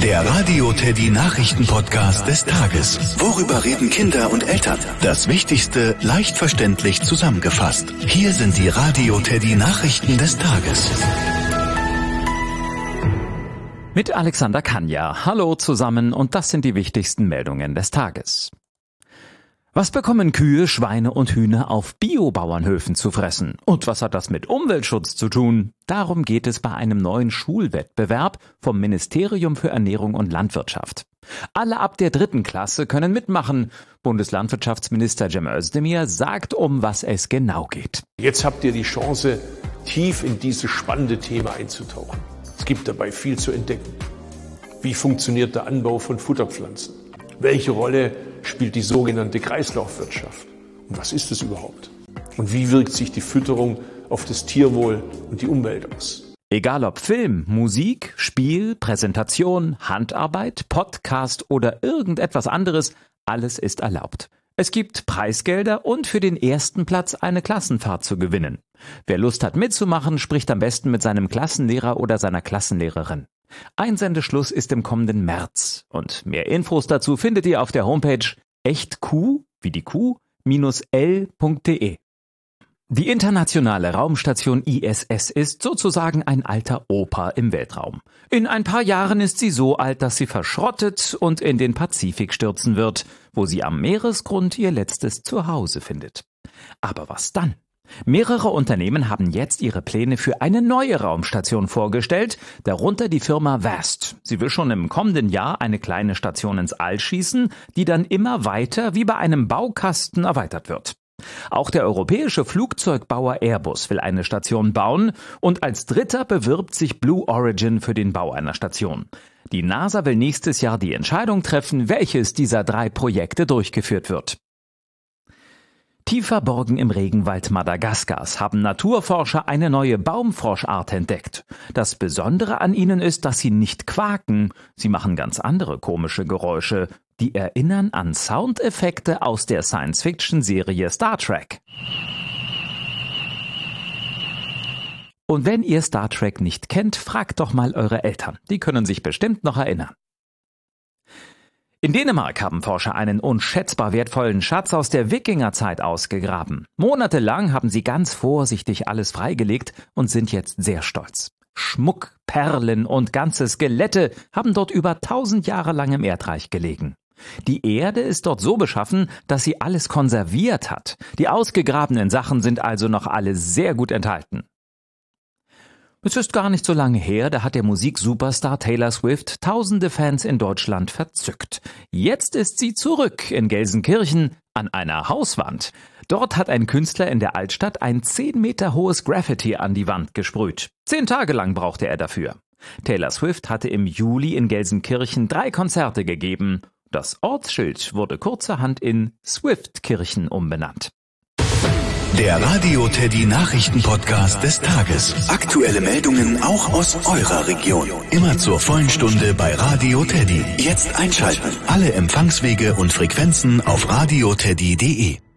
Der Radio Teddy Nachrichten-Podcast des Tages. Worüber reden Kinder und Eltern? Das Wichtigste leicht verständlich zusammengefasst. Hier sind die Radio Teddy Nachrichten des Tages. Mit Alexander Kanja. Hallo zusammen und das sind die wichtigsten Meldungen des Tages. Was bekommen Kühe, Schweine und Hühner auf Biobauernhöfen zu fressen? Und was hat das mit Umweltschutz zu tun? Darum geht es bei einem neuen Schulwettbewerb vom Ministerium für Ernährung und Landwirtschaft. Alle ab der 3. Klasse können mitmachen. Bundeslandwirtschaftsminister Cem Özdemir sagt, um was es genau geht. Jetzt habt ihr die Chance, tief in dieses spannende Thema einzutauchen. Es gibt dabei viel zu entdecken. Wie funktioniert der Anbau von Futterpflanzen? Welche Rolle spielt die sogenannte Kreislaufwirtschaft? Und was ist es überhaupt? Und wie wirkt sich die Fütterung auf das Tierwohl und die Umwelt aus? Egal ob Film, Musik, Spiel, Präsentation, Handarbeit, Podcast oder irgendetwas anderes, alles ist erlaubt. Es gibt Preisgelder und für den ersten Platz eine Klassenfahrt zu gewinnen. Wer Lust hat mitzumachen, spricht am besten mit seinem Klassenlehrer oder seiner Klassenlehrerin. Einsendeschluss ist im kommenden März und mehr Infos dazu findet ihr auf der Homepage echtq, wie die Kuh, -l.de. Die internationale Raumstation ISS ist sozusagen ein alter Opa im Weltraum. In ein paar Jahren ist sie so alt, dass sie verschrottet und in den Pazifik stürzen wird, wo sie am Meeresgrund ihr letztes Zuhause findet. Aber was dann? Mehrere Unternehmen haben jetzt ihre Pläne für eine neue Raumstation vorgestellt, darunter die Firma Vast. Sie will schon im kommenden Jahr eine kleine Station ins All schießen, die dann immer weiter wie bei einem Baukasten erweitert wird. Auch der europäische Flugzeugbauer Airbus will eine Station bauen und als dritter bewirbt sich Blue Origin für den Bau einer Station. Die NASA will nächstes Jahr die Entscheidung treffen, welches dieser 3 Projekte durchgeführt wird. Tief verborgen im Regenwald Madagaskars haben Naturforscher eine neue Baumfroschart entdeckt. Das Besondere an ihnen ist, dass sie nicht quaken. Sie machen ganz andere komische Geräusche, die erinnern an Soundeffekte aus der Science-Fiction-Serie Star Trek. Und wenn ihr Star Trek nicht kennt, fragt doch mal eure Eltern. Die können sich bestimmt noch erinnern. In Dänemark haben Forscher einen unschätzbar wertvollen Schatz aus der Wikingerzeit ausgegraben. Monatelang haben sie ganz vorsichtig alles freigelegt und sind jetzt sehr stolz. Schmuck, Perlen und ganze Skelette haben dort über 1000 Jahre lang im Erdreich gelegen. Die Erde ist dort so beschaffen, dass sie alles konserviert hat. Die ausgegrabenen Sachen sind also noch alle sehr gut enthalten. Es ist gar nicht so lange her, da hat der Musiksuperstar Taylor Swift tausende Fans in Deutschland verzückt. Jetzt ist sie zurück in Gelsenkirchen an einer Hauswand. Dort hat ein Künstler in der Altstadt ein 10 Meter hohes Graffiti an die Wand gesprüht. 10 Tage lang brauchte er dafür. Taylor Swift hatte im Juli in Gelsenkirchen 3 Konzerte gegeben. Das Ortsschild wurde kurzerhand in Swiftkirchen umbenannt. Der Radio Teddy Nachrichten-Podcast des Tages. Aktuelle Meldungen auch aus eurer Region. Immer zur vollen Stunde bei Radio Teddy. Jetzt einschalten. Alle Empfangswege und Frequenzen auf radioteddy.de.